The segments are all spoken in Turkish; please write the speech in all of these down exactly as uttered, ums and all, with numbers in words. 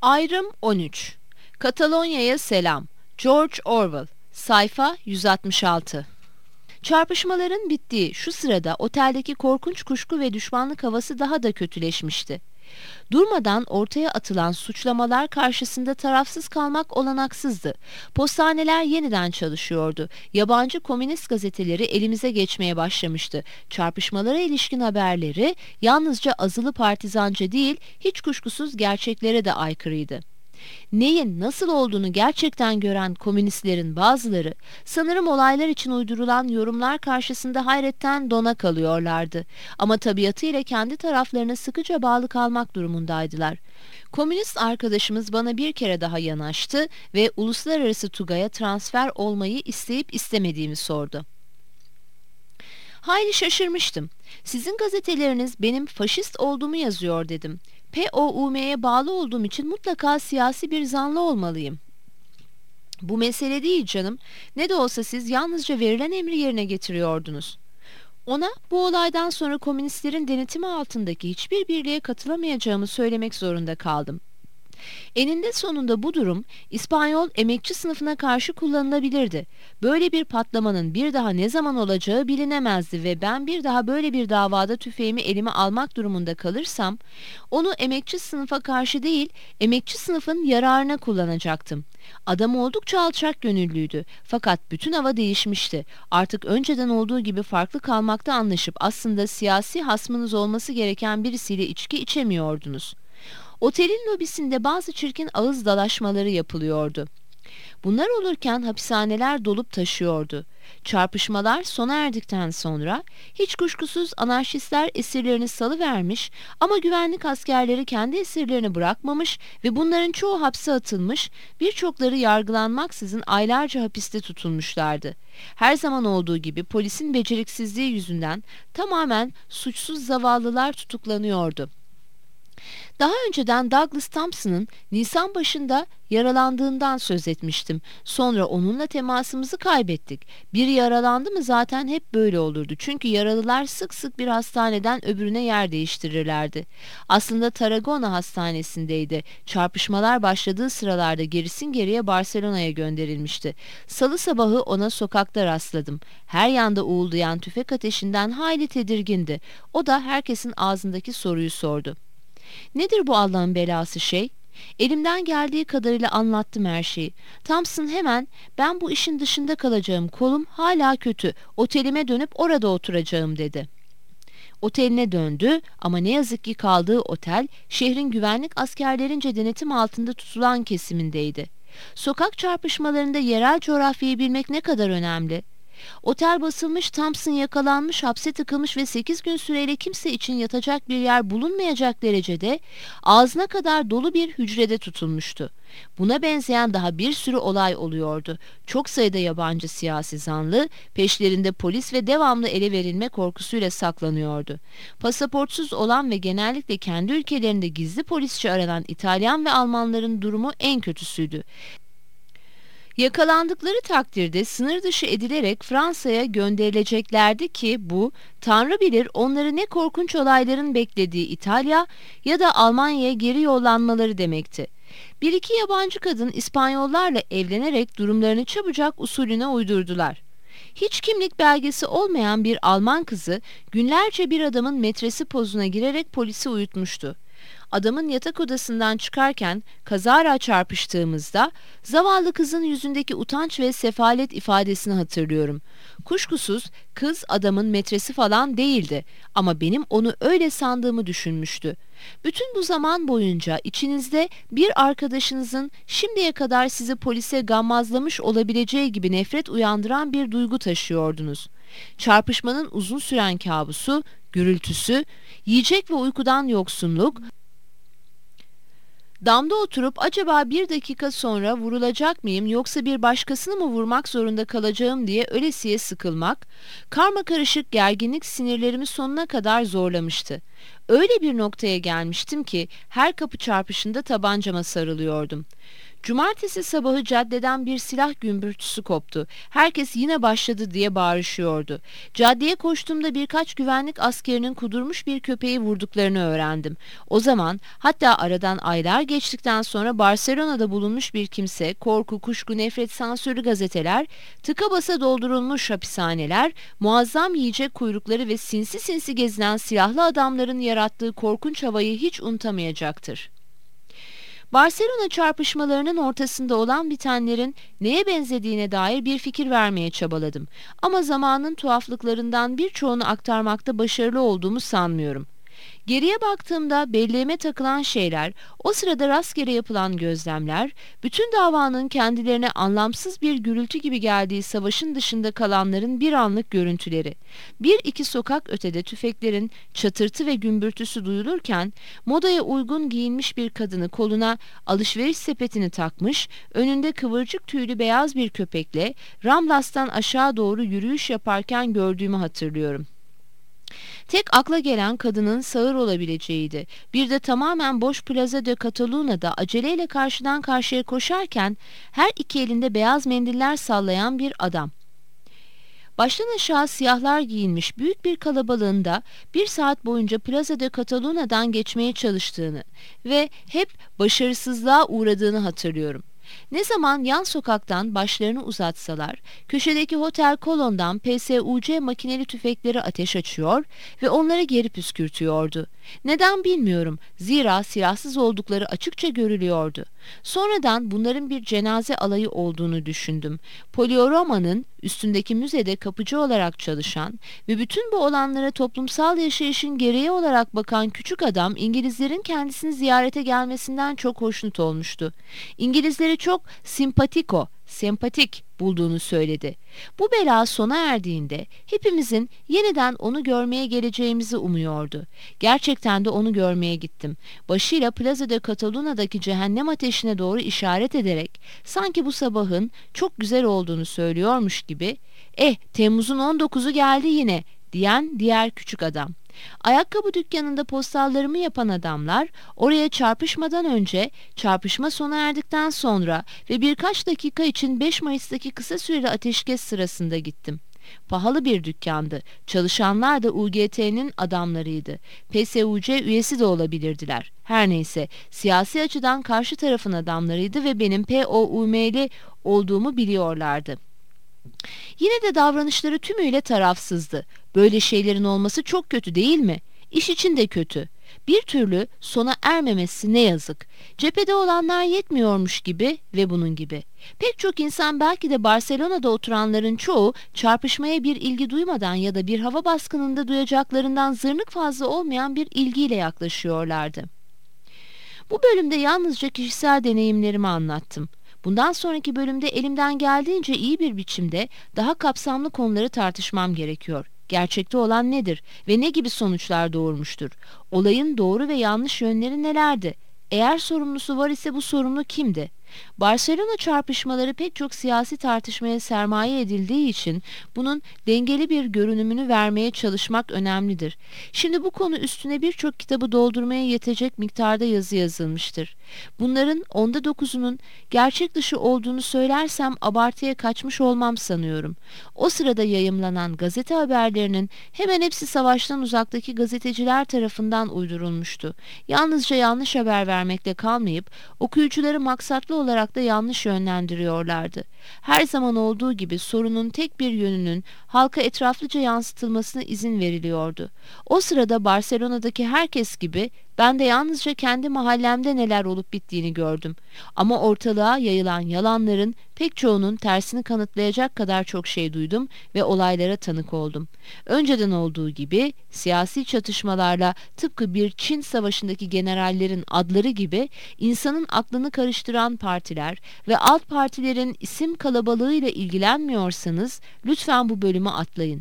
Ayrım on üç. Katalonya'ya selam. George Orwell. Sayfa yüz altmış altı. Çarpışmaların bittiği şu sırada oteldeki korkunç kuşku ve düşmanlık havası daha da kötüleşmişti. Durmadan ortaya atılan suçlamalar karşısında tarafsız kalmak olanaksızdı. Postaneler yeniden çalışıyordu. Yabancı komünist gazeteleri elimize geçmeye başlamıştı. Çarpışmalara ilişkin haberleri yalnızca azılı partizanca değil, hiç kuşkusuz gerçeklere de aykırıydı. Neyin nasıl olduğunu gerçekten gören komünistlerin bazıları, sanırım olaylar için uydurulan yorumlar karşısında hayretten dona kalıyorlardı. Ama tabiatıyla kendi taraflarına sıkıca bağlı kalmak durumundaydılar. Komünist arkadaşımız bana bir kere daha yanaştı ve uluslararası TUGA'ya transfer olmayı isteyip istemediğimi sordu. Hayli şaşırmıştım. Sizin gazeteleriniz benim faşist olduğumu yazıyor dedim. P O U M'ye bağlı olduğum için mutlaka siyasi bir zanlı olmalıyım. Bu mesele değil canım. Ne de olsa siz yalnızca verilen emri yerine getiriyordunuz. Ona bu olaydan sonra komünistlerin denetimi altındaki hiçbir birliğe katılamayacağımı söylemek zorunda kaldım. Eninde sonunda bu durum İspanyol emekçi sınıfına karşı kullanılabilirdi. Böyle bir patlamanın bir daha ne zaman olacağı bilinemezdi ve ben bir daha böyle bir davada tüfeğimi elime almak durumunda kalırsam onu emekçi sınıfa karşı değil, emekçi sınıfın yararına kullanacaktım. Adam oldukça alçak gönüllüydü fakat bütün hava değişmişti. Artık önceden olduğu gibi farklı kalmakta anlaşıp aslında siyasi hasmınız olması gereken birisiyle içki içemiyordunuz. Otelin lobisinde bazı çirkin ağız dalaşmaları yapılıyordu. Bunlar olurken hapishaneler dolup taşıyordu. Çarpışmalar sona erdikten sonra hiç kuşkusuz anarşistler esirlerini salıvermiş ama güvenlik askerleri kendi esirlerini bırakmamış ve bunların çoğu hapse atılmış, birçokları yargılanmaksızın aylarca hapiste tutulmuşlardı. Her zaman olduğu gibi polisin beceriksizliği yüzünden tamamen suçsuz zavallılar tutuklanıyordu. Daha önceden Douglas Thompson'ın Nisan başında yaralandığından söz etmiştim. Sonra onunla temasımızı kaybettik. Biri yaralandı mı zaten hep böyle olurdu. Çünkü yaralılar sık sık bir hastaneden öbürüne yer değiştirirlerdi. Aslında Tarragona hastanesindeydi. Çarpışmalar başladığı sıralarda gerisin geriye Barcelona'ya gönderilmişti. Salı sabahı ona sokakta rastladım. Her yanda uğuldayan tüfek ateşinden hayli tedirgindi. O da herkesin ağzındaki soruyu sordu. Nedir bu Allah'ın belası şey? Elimden geldiği kadarıyla anlattım her şeyi. Thompson hemen ben bu işin dışında kalacağım, kolum hala kötü, otelime dönüp orada oturacağım dedi. Oteline döndü ama ne yazık ki kaldığı otel şehrin güvenlik askerlerince denetim altında tutulan kesimindeydi. Sokak çarpışmalarında yerel coğrafyayı bilmek ne kadar önemli. Otel basılmış, Thompson yakalanmış, hapse tıkılmış ve sekiz gün süreyle kimse için yatacak bir yer bulunmayacak derecede ağzına kadar dolu bir hücrede tutulmuştu. Buna benzeyen daha bir sürü olay oluyordu. Çok sayıda yabancı siyasi zanlı peşlerinde polis ve devamlı ele verilme korkusuyla saklanıyordu. Pasaportsuz olan ve genellikle kendi ülkelerinde gizli polisçi aranan İtalyan ve Almanların durumu en kötüsüydü. Yakalandıkları takdirde sınır dışı edilerek Fransa'ya gönderileceklerdi ki bu, Tanrı bilir onları ne korkunç olayların beklediği İtalya ya da Almanya'ya geri yollanmaları demekti. Bir iki yabancı kadın İspanyollarla evlenerek durumlarını çabucak usulüne uydurdular. Hiç kimlik belgesi olmayan bir Alman kızı günlerce bir adamın metresi pozuna girerek polisi uyutmuştu. Adamın yatak odasından çıkarken kazara çarpıştığımızda zavallı kızın yüzündeki utanç ve sefalet ifadesini hatırlıyorum. Kuşkusuz kız adamın metresi falan değildi ama benim onu öyle sandığımı düşünmüştü. Bütün bu zaman boyunca içinizde bir arkadaşınızın şimdiye kadar sizi polise gammazlamış olabileceği gibi nefret uyandıran bir duygu taşıyordunuz. Çarpışmanın uzun süren kabusu, gürültüsü, yiyecek ve uykudan yoksunluk, damda oturup acaba bir dakika sonra vurulacak mıyım yoksa bir başkasını mı vurmak zorunda kalacağım diye ölesiye sıkılmak, karmakarışık gerginlik sinirlerimi sonuna kadar zorlamıştı. Öyle bir noktaya gelmiştim ki her kapı çarpışında tabancama sarılıyordum. Cumartesi sabahı caddeden bir silah gümbürtüsü koptu. Herkes yine başladı diye bağırışıyordu. Caddeye koştuğumda birkaç güvenlik askerinin kudurmuş bir köpeği vurduklarını öğrendim. O zaman, hatta aradan aylar geçtikten sonra Barcelona'da bulunmuş bir kimse, korku, kuşku, nefret, sansürlü gazeteler, tıka basa doldurulmuş hapishaneler, muazzam yiyecek kuyrukları ve sinsi sinsi gezinen silahlı adamların yarattığı korkunç havayı hiç unutamayacaktır. Barcelona çarpışmalarının ortasında olan bitenlerin neye benzediğine dair bir fikir vermeye çabaladım. Ama zamanın tuhaflıklarından birçoğunu aktarmakta başarılı olduğumu sanmıyorum. Geriye baktığımda belleğime takılan şeyler, o sırada rastgele yapılan gözlemler, bütün davanın kendilerine anlamsız bir gürültü gibi geldiği savaşın dışında kalanların bir anlık görüntüleri. Bir iki sokak ötede tüfeklerin çatırtı ve gümbürtüsü duyulurken, modaya uygun giyinmiş bir kadını koluna alışveriş sepetini takmış, önünde kıvırcık tüylü beyaz bir köpekle Ramblas'tan aşağı doğru yürüyüş yaparken gördüğümü hatırlıyorum. Tek akla gelen kadının sağır olabileceğiydi. Bir de tamamen boş Plaza de Cataluna'da aceleyle karşıdan karşıya koşarken her iki elinde beyaz mendiller sallayan bir adam. Baştan aşağı siyahlar giyinmiş büyük bir kalabalığında bir saat boyunca Plaza de Cataluna'dan geçmeye çalıştığını ve hep başarısızlığa uğradığını hatırlıyorum. Ne zaman yan sokaktan başlarını uzatsalar, köşedeki Hotel Kolon'dan P S U C makineli tüfekleri ateş açıyor ve onları geri püskürtüyordu. Neden bilmiyorum, zira silahsız oldukları açıkça görülüyordu. Sonradan bunların bir cenaze alayı olduğunu düşündüm. Polioroma'nın üstündeki müzede kapıcı olarak çalışan ve bütün bu olanlara toplumsal yaşayışın gereği olarak bakan küçük adam İngilizlerin kendisini ziyarete gelmesinden çok hoşnut olmuştu. İngilizleri çok simpatiko, sempatik bulduğunu söyledi. Bu bela sona erdiğinde hepimizin yeniden onu görmeye geleceğimizi umuyordu. Gerçekten de onu görmeye gittim. Başıyla Plaza de Cataluna'daki cehennem ateşine doğru işaret ederek sanki bu sabahın çok güzel olduğunu söylüyormuş gibi "Eh, Temmuz'un on dokuzu geldi yine" diyen diğer küçük adam. Ayakkabı dükkanında postallarımı yapan adamlar oraya çarpışmadan önce, çarpışma sona erdikten sonra ve birkaç dakika için beş Mayıs'taki kısa süreli ateşkes sırasında gittim. Pahalı bir dükkandı. Çalışanlar da U G T'nin adamlarıydı. P S U C üyesi de olabilirdiler. Her neyse, siyasi açıdan karşı tarafın adamlarıydı ve benim P O U M'li olduğumu biliyorlardı. Yine de davranışları tümüyle tarafsızdı. Böyle şeylerin olması çok kötü değil mi? İş için de kötü. Bir türlü sona ermemesi ne yazık. Cephede olanlar yetmiyormuş gibi ve bunun gibi. Pek çok insan, belki de Barcelona'da oturanların çoğu, çarpışmaya bir ilgi duymadan ya da bir hava baskınında duyacaklarından zırnık fazla olmayan bir ilgiyle yaklaşıyorlardı. Bu bölümde yalnızca kişisel deneyimlerimi anlattım. Bundan sonraki bölümde elimden geldiğince iyi bir biçimde daha kapsamlı konuları tartışmam gerekiyor. Gerçekte olan nedir ve ne gibi sonuçlar doğurmuştur? Olayın doğru ve yanlış yönleri nelerdi? Eğer sorumlusu var ise bu sorumlu kimdi? Barcelona çarpışmaları pek çok siyasi tartışmaya sermaye edildiği için bunun dengeli bir görünümünü vermeye çalışmak önemlidir. Şimdi bu konu üstüne birçok kitabı doldurmaya yetecek miktarda yazı yazılmıştır. Bunların onda dokuzunun gerçek dışı olduğunu söylersem abartıya kaçmış olmam sanıyorum. O sırada yayımlanan gazete haberlerinin hemen hepsi savaştan uzaktaki gazeteciler tarafından uydurulmuştu. Yalnızca yanlış haber vermekle kalmayıp okuyucuları maksatlı olarak da yanlış yönlendiriyorlardı. Her zaman olduğu gibi sorunun tek bir yönünün halka etraflıca yansıtılmasına izin veriliyordu. O sırada Barcelona'daki herkes gibi ben de yalnızca kendi mahallemde neler olup bittiğini gördüm. Ama ortalığa yayılan yalanların pek çoğunun tersini kanıtlayacak kadar çok şey duydum ve olaylara tanık oldum. Önceden olduğu gibi siyasi çatışmalarla, tıpkı bir Çin savaşındaki generallerin adları gibi, insanın aklını karıştıran partiler ve alt partilerin isim kalabalığıyla ilgilenmiyorsanız lütfen bu bölümü atlayın.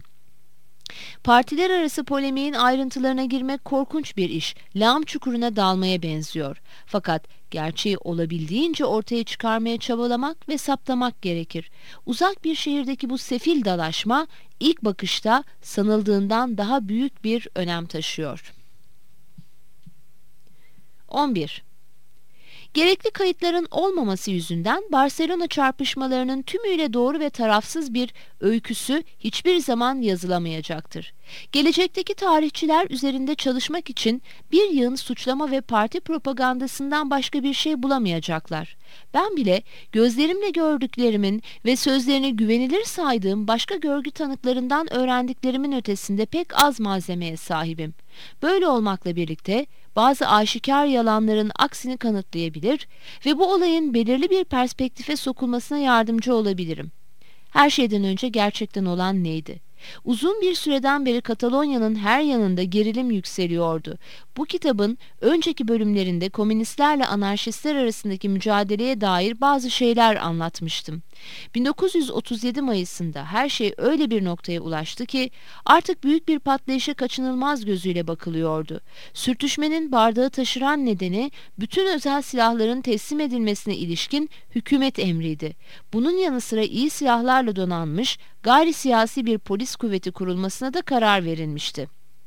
Partiler arası polemiğin ayrıntılarına girmek korkunç bir iş, lağım çukuruna dalmaya benziyor. Fakat gerçeği olabildiğince ortaya çıkarmaya çabalamak ve saptamak gerekir. Uzak bir şehirdeki bu sefil dalaşma ilk bakışta sanıldığından daha büyük bir önem taşıyor. on bir. Gerekli kayıtların olmaması yüzünden Barcelona çarpışmalarının tümüyle doğru ve tarafsız bir öyküsü hiçbir zaman yazılamayacaktır. Gelecekteki tarihçiler üzerinde çalışmak için bir yığın suçlama ve parti propagandasından başka bir şey bulamayacaklar. Ben bile gözlerimle gördüklerimin ve sözlerini güvenilir saydığım başka görgü tanıklarından öğrendiklerimin ötesinde pek az malzemeye sahibim. Böyle olmakla birlikte bazı aşikar yalanların aksini kanıtlayabilir ve bu olayın belirli bir perspektife sokulmasına yardımcı olabilirim. Her şeyden önce gerçekten olan neydi? Uzun bir süreden beri Katalonya'nın her yanında gerilim yükseliyordu. Bu kitabın önceki bölümlerinde komünistlerle anarşistler arasındaki mücadeleye dair bazı şeyler anlatmıştım. bin dokuz yüz otuz yedi Mayıs'ında her şey öyle bir noktaya ulaştı ki artık büyük bir patlayışa kaçınılmaz gözüyle bakılıyordu. Sürtüşmenin bardağı taşıran nedeni bütün özel silahların teslim edilmesine ilişkin hükümet emriydi. Bunun yanı sıra iyi silahlarla donanmış gayri siyasi bir polis kuvveti kurulmasına da karar verilmişti.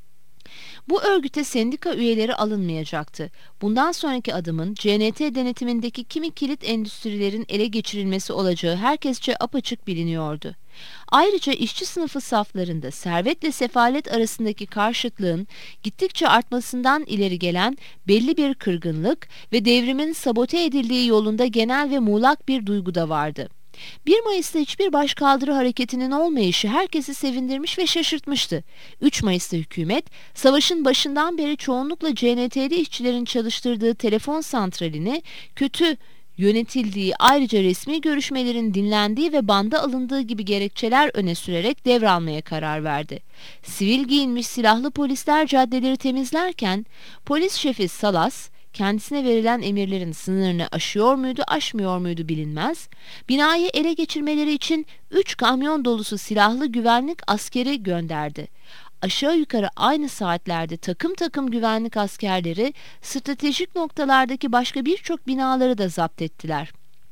Bu örgüte sendika üyeleri alınmayacaktı. Bundan sonraki adımın C N T denetimindeki kimi kilit endüstrilerin ele geçirilmesi olacağı herkesçe apaçık biliniyordu. Ayrıca işçi sınıfı saflarında servetle sefalet arasındaki karşıtlığın gittikçe artmasından ileri gelen belli bir kırgınlık ve devrimin sabote edildiği yolunda genel ve muğlak bir duygu da vardı. bir Mayıs'ta hiçbir başkaldırı hareketinin olmayışı herkesi sevindirmiş ve şaşırtmıştı. üç Mayıs'ta hükümet, savaşın başından beri çoğunlukla C N T'li işçilerin çalıştırdığı telefon santralini kötü yönetildiği, ayrıca resmi görüşmelerin dinlendiği ve banda alındığı gibi gerekçeler öne sürerek devralmaya karar verdi. Sivil giyinmiş silahlı polisler caddeleri temizlerken polis şefi Salas, kendisine verilen emirlerin sınırını aşıyor muydu, aşmıyor muydu bilinmez, binayı ele geçirmeleri için üç kamyon dolusu silahlı güvenlik askeri gönderdi. Aşağı yukarı aynı saatlerde takım takım güvenlik askerleri stratejik noktalardaki başka birçok binaları da zapt ettiler.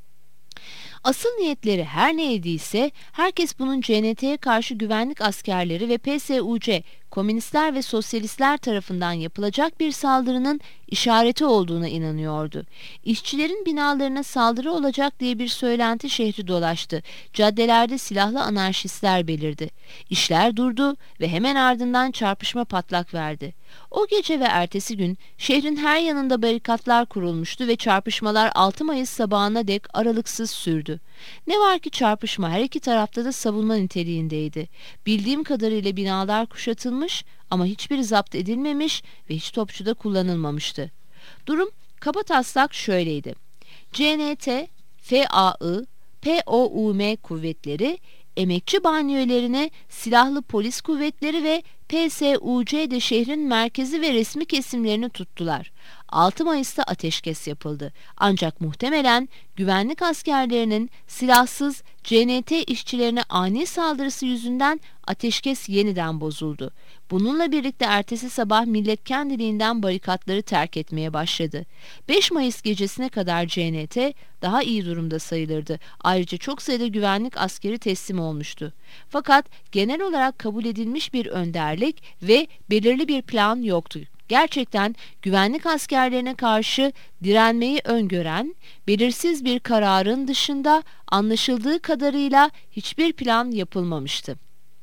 Asıl niyetleri her neydiyse herkes bunun C N T'ye karşı güvenlik askerleri ve P S U C, komünistler ve sosyalistler tarafından yapılacak bir saldırının işareti olduğuna inanıyordu. İşçilerin binalarına saldırı olacak diye bir söylenti şehri dolaştı. Caddelerde silahlı anarşistler belirdi. İşler durdu ve hemen ardından çarpışma patlak verdi. O gece ve ertesi gün şehrin her yanında barikatlar kurulmuştu ve çarpışmalar altı Mayıs sabahına dek aralıksız sürdü. Ne var ki çarpışma her iki tarafta da savunma niteliğindeydi. Bildiğim kadarıyla binalar kuşatılmış ama hiçbiri zapt edilmemiş ve hiç topçu da kullanılmamıştı. Durum kabataslak şöyleydi. C N T, F A I, P O U M kuvvetleri, emekçi banyolarine silahlı polis kuvvetleri ve P S U C de şehrin merkezi ve resmi kesimlerini tuttular. altı Mayıs'ta ateşkes yapıldı. Ancak muhtemelen güvenlik askerlerinin silahsız C N T işçilerine ani saldırısı yüzünden ateşkes yeniden bozuldu. Bununla birlikte ertesi sabah millet kendiliğinden barikatları terk etmeye başladı. beş Mayıs gecesine kadar C N T daha iyi durumda sayılırdı. Ayrıca çok sayıda güvenlik askeri teslim olmuştu. Fakat genel olarak kabul edilmiş bir önderlik ve belirli bir plan yoktu. Gerçekten güvenlik askerlerine karşı direnmeyi öngören, belirsiz bir kararın dışında anlaşıldığı kadarıyla hiçbir plan yapılmamıştı.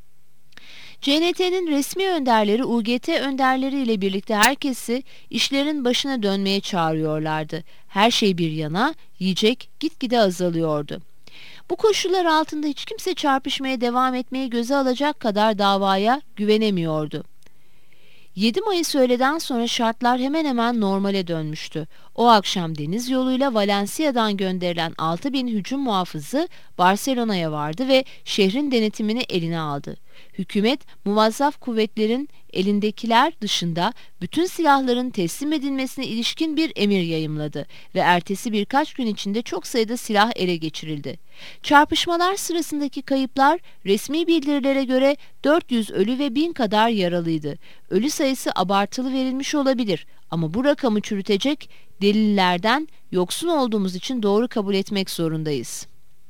C N T'nin resmi önderleri U G T önderleriyle birlikte herkesi işlerin başına dönmeye çağırıyorlardı. Her şey bir yana, yiyecek gitgide azalıyordu. Bu koşullar altında hiç kimse çarpışmaya devam etmeyi göze alacak kadar davaya güvenemiyordu. yedi Mayıs öğleden sonra şartlar hemen hemen normale dönmüştü. O akşam deniz yoluyla Valencia'dan gönderilen altı bin hücum muhafızı Barcelona'ya vardı ve şehrin denetimini eline aldı. Hükümet, muvazzaf kuvvetlerin elindekiler dışında bütün silahların teslim edilmesine ilişkin bir emir yayımladı ve ertesi birkaç gün içinde çok sayıda silah ele geçirildi. Çarpışmalar sırasındaki kayıplar resmi bildirilere göre dört yüz ölü ve bin kadar yaralıydı. Ölü sayısı abartılı verilmiş olabilir ama bu rakamı çürütecek delillerden yoksun olduğumuz için doğru kabul etmek zorundayız.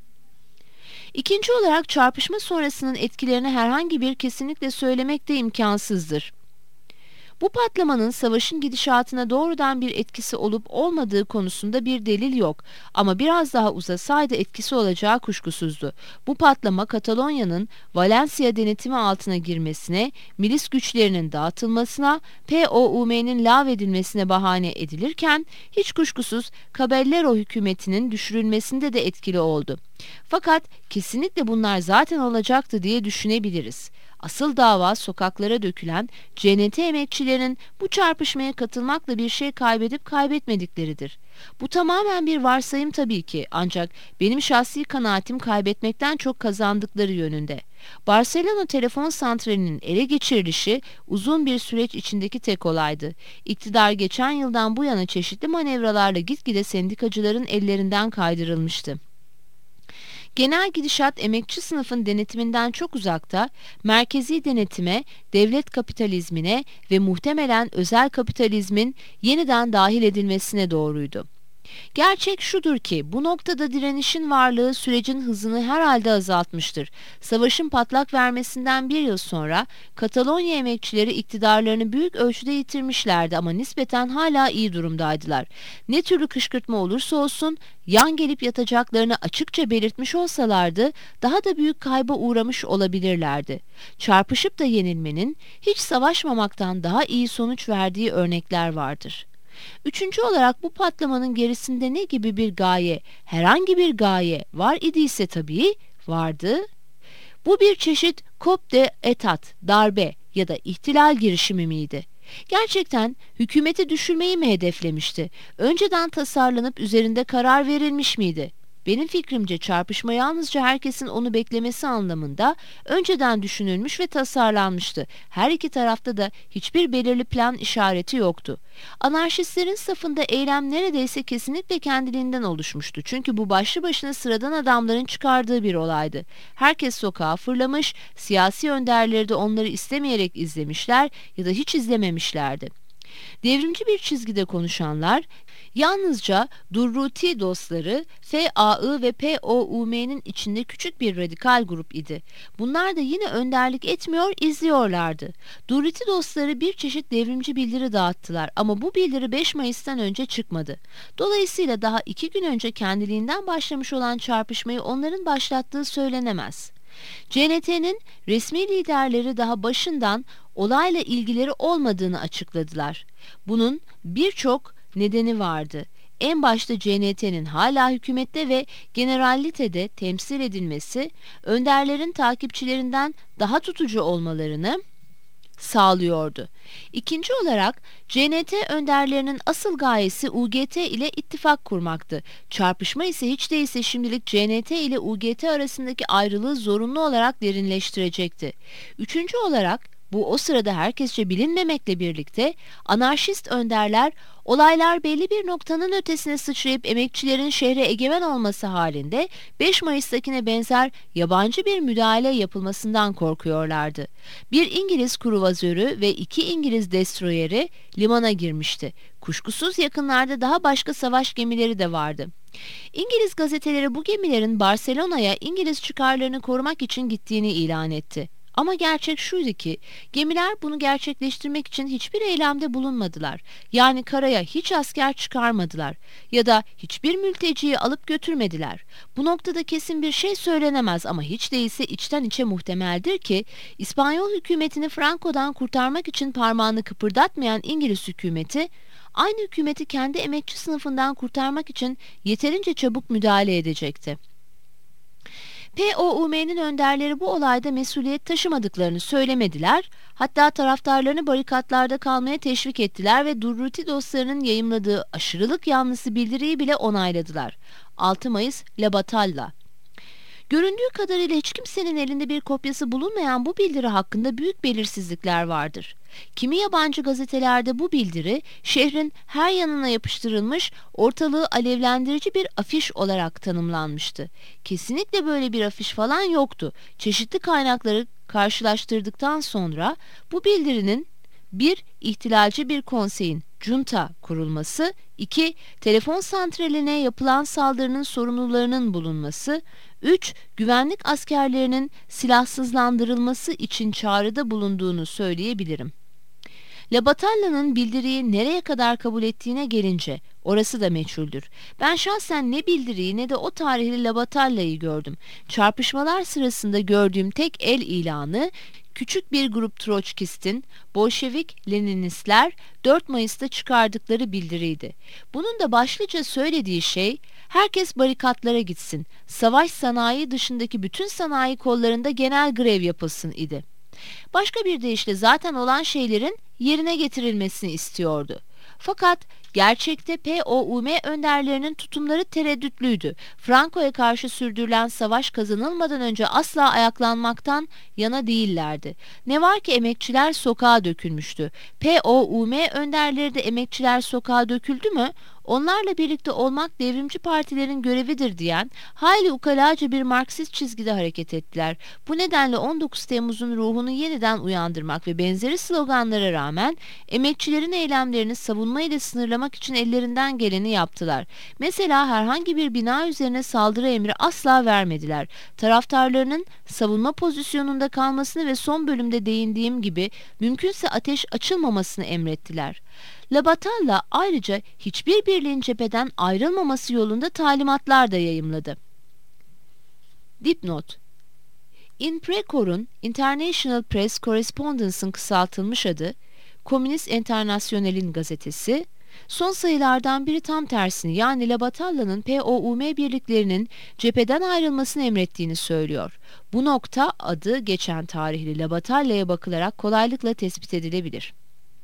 İkinci olarak çarpışma sonrasının etkilerini herhangi bir kesinlikle söylemek de imkansızdır. Bu patlamanın savaşın gidişatına doğrudan bir etkisi olup olmadığı konusunda bir delil yok ama biraz daha uzasaydı etkisi olacağı kuşkusuzdu. Bu patlama Katalonya'nın Valencia denetimi altına girmesine, milis güçlerinin dağıtılmasına, P O U M'nin lağvedilmesine bahane edilirken hiç kuşkusuz Caballero hükümetinin düşürülmesinde de etkili oldu. Fakat kesinlikle bunlar zaten olacaktı diye düşünebiliriz. Asıl dava sokaklara dökülen C N T emekçilerinin bu çarpışmaya katılmakla bir şey kaybedip kaybetmedikleridir. Bu tamamen bir varsayım tabii ki, ancak benim şahsi kanaatim kaybetmekten çok kazandıkları yönünde. Barcelona telefon santralinin ele geçirilişi uzun bir süreç içindeki tek olaydı. İktidar geçen yıldan bu yana çeşitli manevralarla gitgide sendikacıların ellerinden kaydırılmıştı. Genel gidişat emekçi sınıfın denetiminden çok uzakta, merkezi denetime, devlet kapitalizmine ve muhtemelen özel kapitalizmin yeniden dahil edilmesine doğruydu. Gerçek şudur ki bu noktada direnişin varlığı sürecin hızını herhalde azaltmıştır. Savaşın patlak vermesinden bir yıl sonra Katalonya emekçileri iktidarlarını büyük ölçüde yitirmişlerdi ama nispeten hala iyi durumdaydılar. Ne türlü kışkırtma olursa olsun yan gelip yatacaklarını açıkça belirtmiş olsalardı daha da büyük kayba uğramış olabilirlerdi. Çarpışıp da yenilmenin hiç savaşmamaktan daha iyi sonuç verdiği örnekler vardır. Üçüncü olarak bu patlamanın gerisinde ne gibi bir gaye, herhangi bir gaye var idiyse tabii vardı. Bu bir çeşit coup d'etat, darbe ya da ihtilal girişimi miydi? Gerçekten hükümeti düşürmeyi mi hedeflemişti? Önceden tasarlanıp üzerinde karar verilmiş miydi? Benim fikrimce çarpışma yalnızca herkesin onu beklemesi anlamında önceden düşünülmüş ve tasarlanmıştı. Her iki tarafta da hiçbir belirli plan işareti yoktu. Anarşistlerin safında eylem neredeyse kesinlikle kendiliğinden oluşmuştu. Çünkü bu başlı başına sıradan adamların çıkardığı bir olaydı. Herkes sokağa fırlamış, siyasi önderleri de onları istemeyerek izlemişler ya da hiç izlememişlerdi. Devrimci bir çizgide konuşanlar yalnızca Durruti dostları F A I ve P O U M'nin içinde küçük bir radikal grup idi. Bunlar da yine önderlik etmiyor, izliyorlardı. Durruti dostları bir çeşit devrimci bildiri dağıttılar ama bu bildiri beş Mayıs'tan önce çıkmadı. Dolayısıyla daha iki gün önce kendiliğinden başlamış olan çarpışmayı onların başlattığı söylenemez. C N T'nin resmi liderleri daha başından olayla ilgileri olmadığını açıkladılar. Bunun birçok nedeni vardı. En başta C N T'nin hala hükümette ve generalitede temsil edilmesi, önderlerin takipçilerinden daha tutucu olmalarını sağlıyordu. İkinci olarak C N T önderlerinin asıl gayesi U G T ile ittifak kurmaktı. Çarpışma ise hiç değilse şimdilik C N T ile U G T arasındaki ayrılığı zorunlu olarak derinleştirecekti. Üçüncü olarak bu o sırada herkesçe bilinmemekle birlikte anarşist önderler olaylar belli bir noktanın ötesine sıçrayıp emekçilerin şehre egemen olması halinde beş Mayıs'takine benzer yabancı bir müdahale yapılmasından korkuyorlardı. Bir İngiliz kruvazörü ve iki İngiliz destroyeri limana girmişti. Kuşkusuz yakınlarda daha başka savaş gemileri de vardı. İngiliz gazeteleri bu gemilerin Barcelona'ya İngiliz çıkarlarını korumak için gittiğini ilan etti. Ama gerçek şuydu ki gemiler bunu gerçekleştirmek için hiçbir eylemde bulunmadılar. Yani karaya hiç asker çıkarmadılar ya da hiçbir mülteciyi alıp götürmediler. Bu noktada kesin bir şey söylenemez ama hiç değilse içten içe muhtemeldir ki İspanyol hükümetini Franco'dan kurtarmak için parmağını kıpırdatmayan İngiliz hükümeti aynı hükümeti kendi emekçi sınıfından kurtarmak için yeterince çabuk müdahale edecekti. P O U M'nin önderleri bu olayda mesuliyet taşımadıklarını söylemediler, hatta taraftarlarını barikatlarda kalmaya teşvik ettiler ve Durruti dostlarının yayımladığı aşırılık yanlısı bildiriyi bile onayladılar. altı Mayıs La Batalla. Göründüğü kadarıyla hiç kimsenin elinde bir kopyası bulunmayan bu bildiri hakkında büyük belirsizlikler vardır. Kimi yabancı gazetelerde bu bildiri şehrin her yanına yapıştırılmış, ortalığı alevlendirici bir afiş olarak tanımlanmıştı. Kesinlikle böyle bir afiş falan yoktu. Çeşitli kaynakları karşılaştırdıktan sonra bu bildirinin bir ihtilalci bir konseyin junta kurulması, iki telefon santraline yapılan saldırının sorumlularının bulunması, üç güvenlik askerlerinin silahsızlandırılması için çağrıda bulunduğunu söyleyebilirim. Labatalla'nın bildiriyi nereye kadar kabul ettiğine gelince orası da meçhuldür. Ben şahsen ne bildiriyi ne de o tarihli Labatalla'yı gördüm. Çarpışmalar sırasında gördüğüm tek el ilanı küçük bir grup Troçkist'in Bolşevik Leninistler dört Mayıs'ta çıkardıkları bildiriydi. Bunun da başlıca söylediği şey herkes barikatlara gitsin, savaş sanayi dışındaki bütün sanayi kollarında genel grev yapılsın idi. Başka bir deyişle zaten olan şeylerin yerine getirilmesini istiyordu. Fakat gerçekte P O U M önderlerinin tutumları tereddütlüydü. Franco'ya karşı sürdürülen savaş kazanılmadan önce asla ayaklanmaktan yana değillerdi. Ne var ki emekçiler sokağa dökülmüştü. P O U M önderleri de emekçiler sokağa döküldü mü? Onlarla birlikte olmak devrimci partilerin görevidir diyen hayli ukalaca bir Marksist çizgide hareket ettiler. Bu nedenle on dokuz Temmuz'un ruhunu yeniden uyandırmak ve benzeri sloganlara rağmen emekçilerin eylemlerini savunma ile sınırlamak için ellerinden geleni yaptılar. Mesela herhangi bir bina üzerine saldırı emri asla vermediler. Taraftarlarının savunma pozisyonunda kalmasını ve son bölümde değindiğim gibi mümkünse ateş açılmamasını emrettiler. Labatalla ayrıca hiçbir birliğin cepheden ayrılmaması yolunda talimatlar da yayımladı. Dipnot: In Precor'un International Press Correspondence'ın kısaltılmış adı, Komünist Enternasyonel'in gazetesi, son sayılardan biri tam tersini, yani Labatalla'nın P O U M birliklerinin cepheden ayrılmasını emrettiğini söylüyor. Bu nokta adı geçen tarihli Labatalla'ya bakılarak kolaylıkla tespit edilebilir.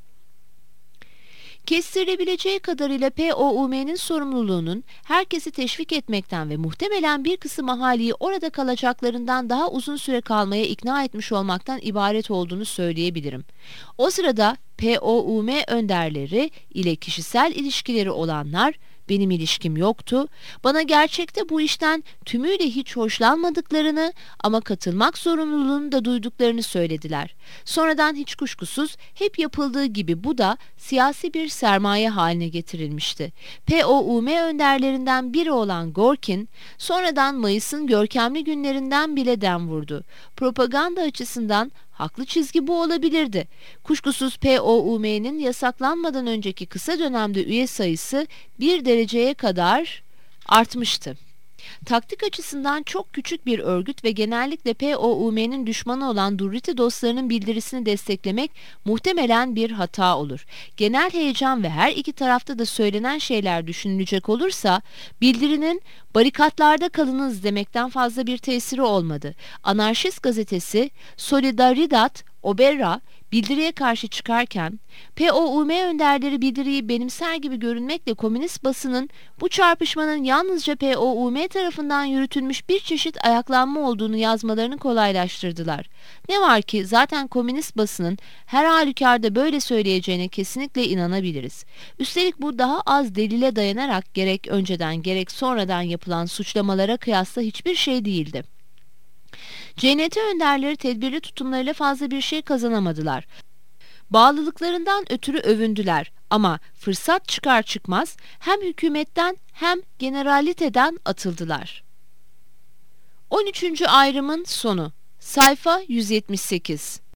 Kestirilebileceği kadarıyla P O U M'nin sorumluluğunun herkesi teşvik etmekten ve muhtemelen bir kısım ahaliyi orada kalacaklarından daha uzun süre kalmaya ikna etmiş olmaktan ibaret olduğunu söyleyebilirim. O sırada P O U M önderleri ile kişisel ilişkileri olanlar, benim ilişkim yoktu, bana gerçekte bu işten tümüyle hiç hoşlanmadıklarını ama katılmak zorunluluğunu da duyduklarını söylediler. Sonradan hiç kuşkusuz hep yapıldığı gibi bu da siyasi bir sermaye haline getirilmişti. P O U M önderlerinden biri olan Gorkin, sonradan Mayıs'ın görkemli günlerinden bile dem vurdu. Propaganda açısından haklı çizgi bu olabilirdi. Kuşkusuz P O U M'nin yasaklanmadan önceki kısa dönemde üye sayısı bir dereceye kadar artmıştı. Taktik açısından çok küçük bir örgüt ve genellikle P O U M'nin düşmanı olan Durriti dostlarının bildirisini desteklemek muhtemelen bir hata olur. Genel heyecan ve her iki tarafta da söylenen şeyler düşünülecek olursa bildirinin barikatlarda kalınız demekten fazla bir tesiri olmadı. Anarşist gazetesi Solidaridad Oberra bildiriye karşı çıkarken P O U M önderleri bildiriyi benimser gibi görünmekle komünist basının bu çarpışmanın yalnızca P O U M tarafından yürütülmüş bir çeşit ayaklanma olduğunu yazmalarını kolaylaştırdılar. Ne var ki zaten komünist basının her halükarda böyle söyleyeceğine kesinlikle inanabiliriz. Üstelik bu daha az delile dayanarak gerek önceden gerek sonradan yapılan suçlamalara kıyasla hiçbir şey değildi. C N T önderleri tedbirli tutumlarıyla fazla bir şey kazanamadılar. Bağlılıklarından ötürü övündüler ama fırsat çıkar çıkmaz hem hükümetten hem generaliteden atıldılar. on üçüncü ayrımın sonu. Sayfa yüz yetmiş sekiz.